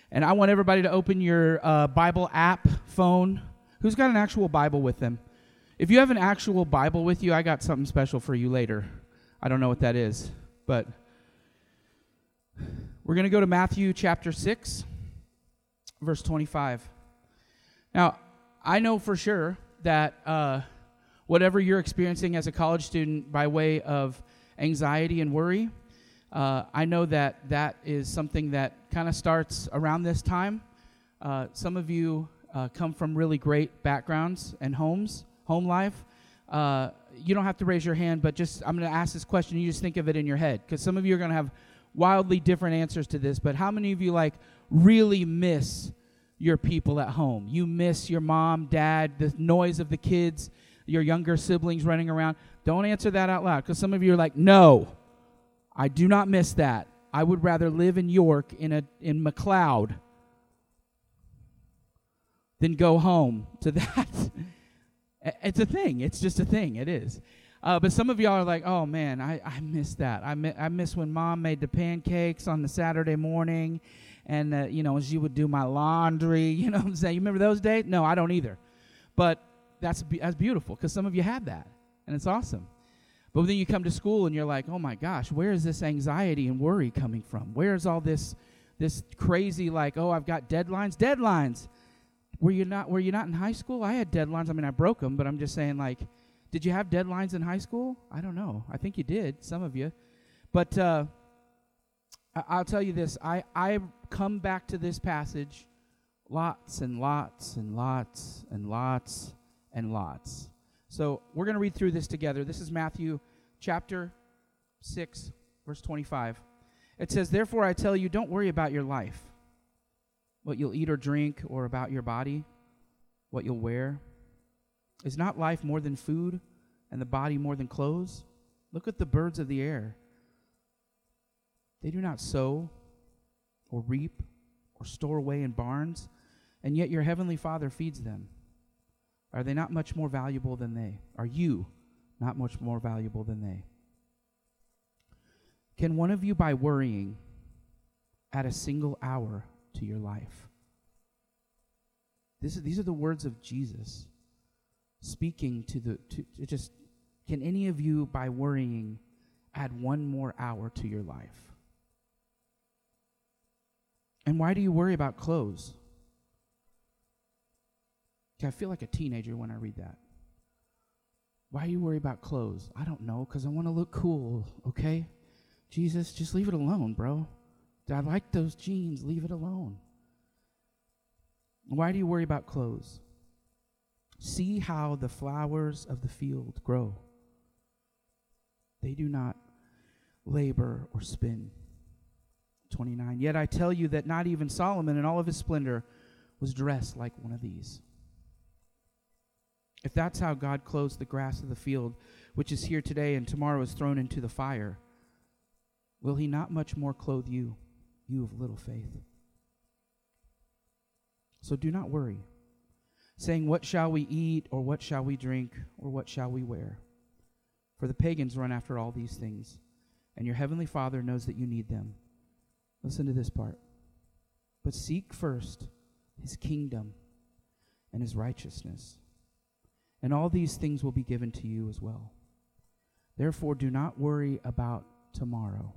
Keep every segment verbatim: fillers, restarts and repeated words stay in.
And I want everybody to open your uh, Bible app, phone. Who's got an actual Bible with them? If you have an actual Bible with you, I got something special for you later. I don't know what that is, but we're going to go to Matthew chapter six, verse twenty-five. Now, I know for sure that uh, whatever you're experiencing as a college student by way of anxiety and worry, uh, I know that that is something that kind of starts around this time. Uh, some of you uh, come from really great backgrounds and homes, home life. Uh, you don't have to raise your hand, but just I'm going to ask this question. You just think of it in your head, because some of you are going to have wildly different answers to this. But how many of you like really miss your people at home? You miss your mom, dad, the noise of the kids, your younger siblings running around. Don't answer that out loud, because some of you are like, no, I do not miss that. I would rather live in York in a in McLeod than go home to that. It's a thing. It's just a thing. It is. Uh, but some of y'all are like, oh, man, I, I miss that. I, mi- I miss when Mom made the pancakes on the Saturday morning, and, uh, you know, she would do my laundry. You know what I'm saying? You remember those days? No, I don't either. But that's be- that's beautiful, because some of you have that, and it's awesome. But then you come to school, and you're like, oh, my gosh, where is this anxiety and worry coming from? Where is all this this crazy, like, oh, I've got deadlines? Deadlines. Were you not Were you not in high school? I had deadlines. I mean, I broke them, but I'm just saying, like, did you have deadlines in high school? I don't know. I think you did, some of you. But uh, I- I'll tell you this. I, I come back to this passage lots and lots and lots and lots and lots. So we're going to read through this together. This is Matthew chapter six, verse twenty-five. It says, "Therefore I tell you, don't worry about your life, what you'll eat or drink, or about your body, what you'll wear. Is not life more than food, and the body more than clothes? Look at the birds of the air. They do not sow, or reap, or store away in barns, and yet your heavenly Father feeds them. Are they not much more valuable than they? Are you not much more valuable than they? Can one of you, by worrying, add a single hour to your life?" This is, these are the words of Jesus speaking to the, to, to just, can any of you, by worrying, add one more hour to your life? And why do you worry about clothes? Okay, I feel like a teenager when I read that. Why do you worry about clothes? I don't know, because I want to look cool, okay? Jesus, just leave it alone, bro. I like those jeans. Leave it alone. Why do you worry about clothes? See how the flowers of the field grow. They do not labor or spin. twenty-nine. Yet I tell you that not even Solomon in all of his splendor was dressed like one of these. If that's how God clothes the grass of the field, which is here today and tomorrow is thrown into the fire, will he not much more clothe you, you of little faith? So do not worry, saying, what shall we eat, or what shall we drink, or what shall we wear? For the pagans run after all these things, and your heavenly Father knows that you need them. Listen to this part. But seek first his kingdom and his righteousness, and all these things will be given to you as well. Therefore, do not worry about tomorrow,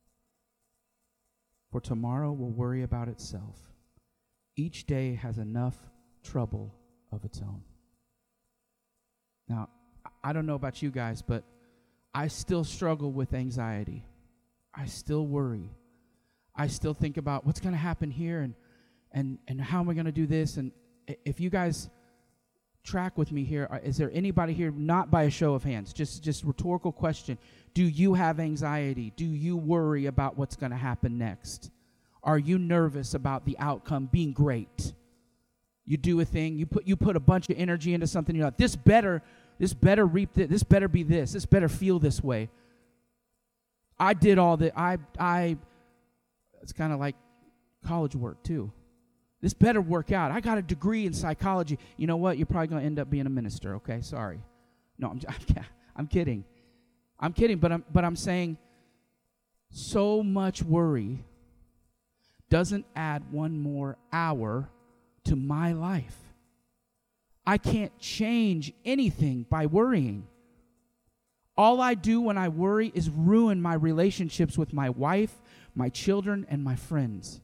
for tomorrow will worry about itself. Each day has enough trouble of its own. Now, I don't know about you guys, but I still struggle with anxiety. I still worry. I still think about what's going to happen here, and and and how am I going to do this? And if you guys track with me here, is there anybody here, not by a show of hands, just just rhetorical question, do you have anxiety? Do you worry about what's going to happen next? Are you nervous about the outcome being great? You do a thing, you put you put a bunch of energy into something, you're like, this better, this better reap this, this better be this, this better feel this way. I did all that, I I it's kind of like college work too. This better work out. I got a degree in psychology. You know what? You're probably going to end up being a minister, okay? Sorry. No, I'm I'm kidding. I'm kidding, but I'm but I'm saying so much worry doesn't add one more hour to my life. I can't change anything by worrying. All I do when I worry is ruin my relationships with my wife, my children, and my friends.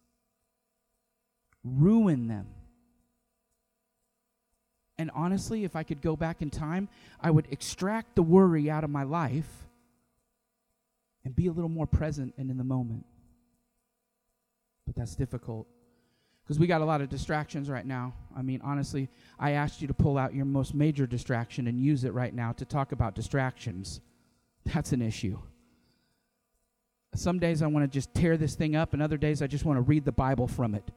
Ruin them. And honestly, if I could go back in time, I would extract the worry out of my life and be a little more present and in the moment. But that's difficult because we got a lot of distractions right now. I mean, honestly, I asked you to pull out your most major distraction and use it right now to talk about distractions. That's an issue. Some days I want to just tear this thing up, and other days I just want to read the Bible from it.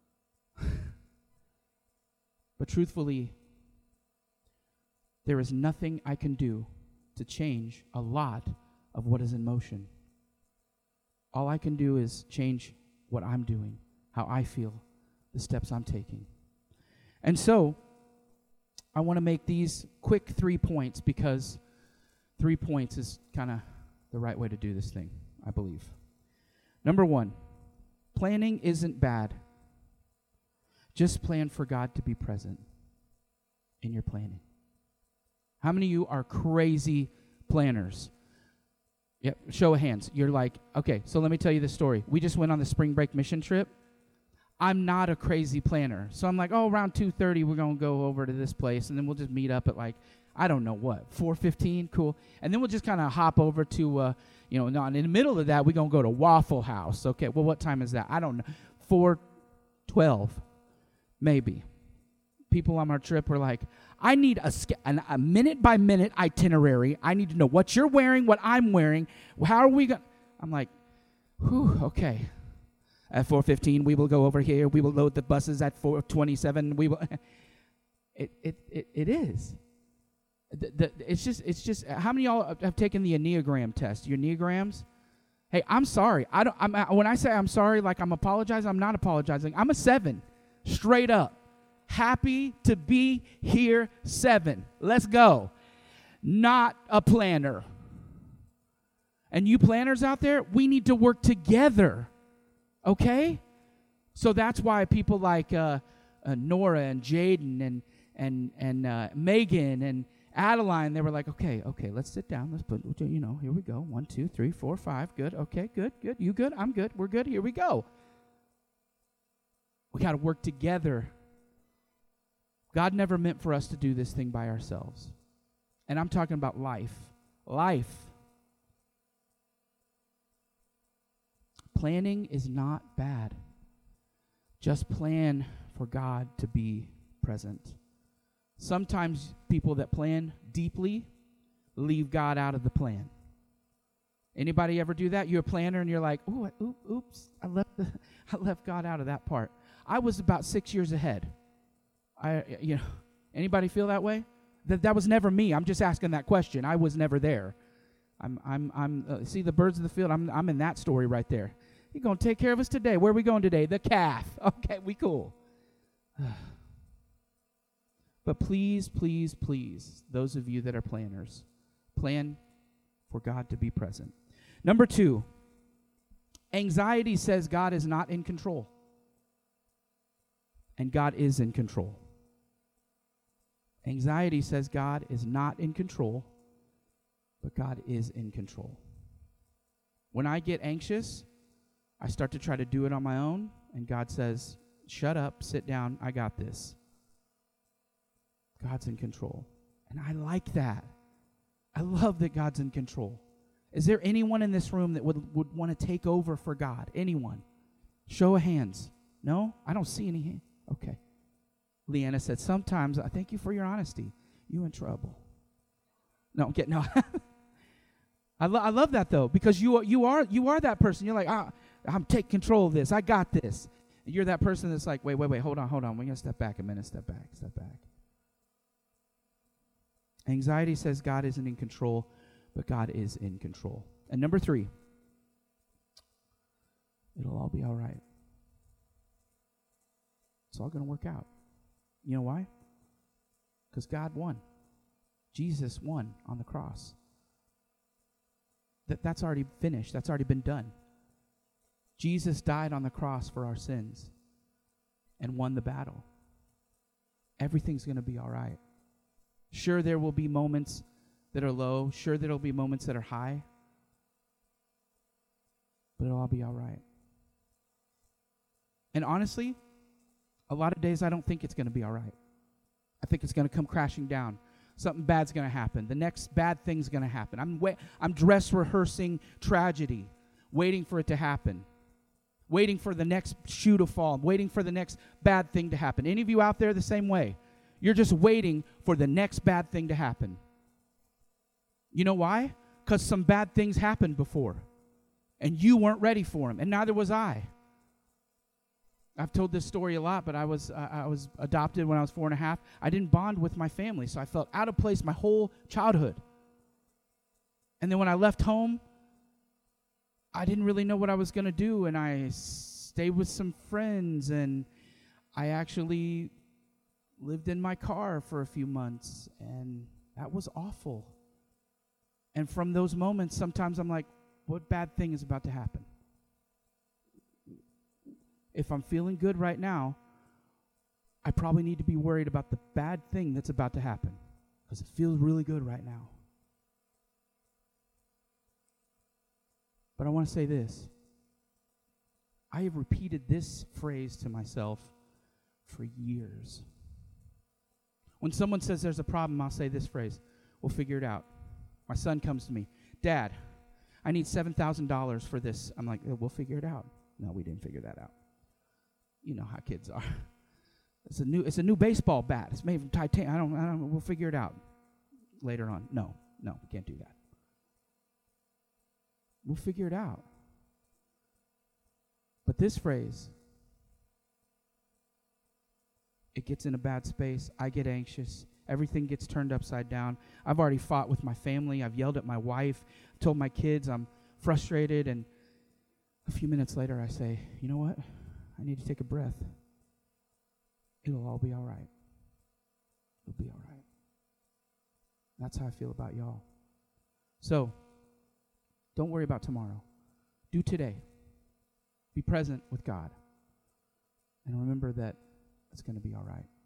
But truthfully, there is nothing I can do to change a lot of what is in motion. All I can do is change what I'm doing, how I feel, the steps I'm taking. And so, I want to make these quick three points because three points is kind of the right way to do this thing, I believe. Number one, planning isn't bad. Just plan for God to be present in your planning. How many of you are crazy planners? Yep, show of hands. You're like, okay, so let me tell you this story. We just went on the spring break mission trip. I'm not a crazy planner. So I'm like, oh, around two thirty, we're going to go over to this place, and then we'll just meet up at like, I don't know what, four fifteen, cool. And then we'll just kind of hop over to, uh, you know, no, in the middle of that, we're going to go to Waffle House. Okay, well, what time is that? I don't know. four twelve, maybe. People on our trip were like, I need a, an, a minute-by-minute itinerary. I need to know what you're wearing, what I'm wearing. How are we going? I'm like, whew, okay. At four fifteen, we will go over here. We will load the buses at four twenty-seven. We will. it, it, it, it is. The, the, it's just, it's just. How many of y'all have taken the Enneagram test? Your Enneagrams? Hey, I'm sorry. I don't. I'm, when I say I'm sorry, like I'm apologizing, I'm not apologizing. I'm a seven, straight up. Happy to be here, seven. Let's go. Not a planner. And you planners out there, we need to work together. Okay? So that's why people like uh, uh, Nora and Jaden and and and uh, Megan and Adeline, they were like, okay, okay, let's sit down. Let's put, you know, here we go. One, two, three, four, five. Good. Okay, good, good. You good? I'm good. We're good. Here we go. We got to work together. God never meant for us to do this thing by ourselves. And I'm talking about life. Life. Planning is not bad. Just plan for God to be present. Sometimes people that plan deeply leave God out of the plan. Anybody ever do that? You're a planner and you're like, ooh, oops, I left the, I left God out of that part. I was about six years ahead. I, you know, anybody feel that way? That that was never me. I'm just asking that question. I was never there. I'm, I'm, I'm. Uh, see the birds of the field. I'm, I'm in that story right there. He's gonna take care of us today. Where are we going today? The calf. Okay, we cool. But please, please, please, those of you that are planners, plan for God to be present. Number two, anxiety says God is not in control. And God is in control. Anxiety says God is not in control, but God is in control. When I get anxious, I start to try to do it on my own, and God says, shut up, sit down, I got this. God's in control. And I like that. I love that God's in control. Is there anyone in this room that would, would want to take over for God? Anyone? Show of hands. No? I don't see any hands. Okay. Leanna said, sometimes, I thank you for your honesty. You in trouble. No, get no. I, lo- I love that, though, because you are, you are you are that person. You're like, ah, I'm taking control of this. I got this. And you're that person that's like, wait, wait, wait, hold on, hold on. We're going to step back a minute, step back, step back. Anxiety says God isn't in control, but God is in control. And number three, it'll all be all right. It's all going to work out. You know why? Because God won. Jesus won on the cross. That, that's already finished. That's already been done. Jesus died on the cross for our sins and won the battle. Everything's going to be all right. Sure, there will be moments that are low. Sure, there will be moments that are high. But it'll all be all right. And honestly, a lot of days I don't think it's going to be all right. I think it's going to come crashing down. Something bad's going to happen. The next bad thing's going to happen. I'm wa- I'm dress rehearsing tragedy, waiting for it to happen. Waiting for the next shoe to fall, waiting for the next bad thing to happen. Any of you out there the same way? You're just waiting for the next bad thing to happen. You know why? Because some bad things happened before, and you weren't ready for them, and neither was I. I've told this story a lot, but I was uh, I was adopted when I was four and a half. I didn't bond with my family, so I felt out of place my whole childhood. And then when I left home, I didn't really know what I was going to do, and I stayed with some friends, and I actually lived in my car for a few months, and that was awful. And from those moments, sometimes I'm like, what bad thing is about to happen? If I'm feeling good right now, I probably need to be worried about the bad thing that's about to happen, because it feels really good right now. But I want to say this. I have repeated this phrase to myself for years. When someone says there's a problem, I'll say this phrase, we'll figure it out. My son comes to me, Dad, I need seven thousand dollars for this. I'm like, we'll figure it out. No, we didn't figure that out. You know how kids are. It's a new, it's a new baseball bat. It's made from titanium. I don't, I don't, we'll figure it out later on. No, no, we can't do that. We'll figure it out. But this phrase, it gets in a bad space. I get anxious. Everything gets turned upside down. I've already fought with my family. I've yelled at my wife, told my kids I'm frustrated, and a few minutes later I say, you know what? I need to take a breath. It'll all be all right. It'll be all right. That's how I feel about y'all. So, don't worry about tomorrow. Do today. Be present with God. And remember that it's going to be all right.